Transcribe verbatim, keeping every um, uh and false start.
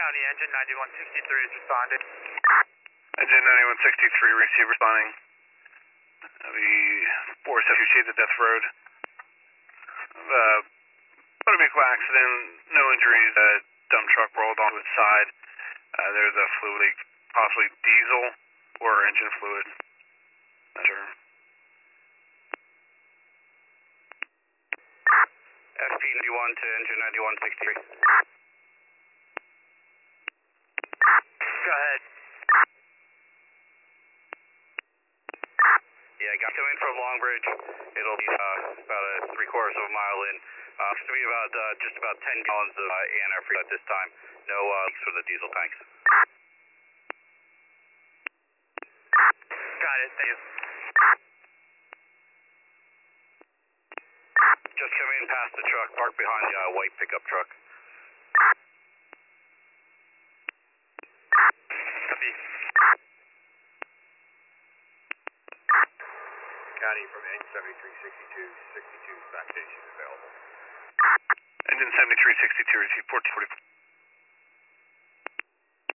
County, engine ninety-one sixty-three is responded. Engine ninety-one sixty-three, receive responding. The four seventy Chief at Death Road. Uh, motor vehicle accident, no injuries. Uh, dump truck rolled onto its side. Uh, there's a fluid leak, possibly diesel or engine fluid. Not sure. S P ninety-one to engine ninety-one sixty-three. Go ahead. Yeah, got coming from Longbridge. It'll be uh, about a three quarters of a mile in. Uh, it's going to be about uh, just about ten gallons of uh, antifreeze at this time. No uh, leaks for the diesel tanks. Got it. Thank you. Just coming in past the truck, parked behind the uh, white pickup truck. Copy. County from engine seventy-three sixty-two, sixty-two, back station available. Engine seventy-three sixty-two, receive port forty-four.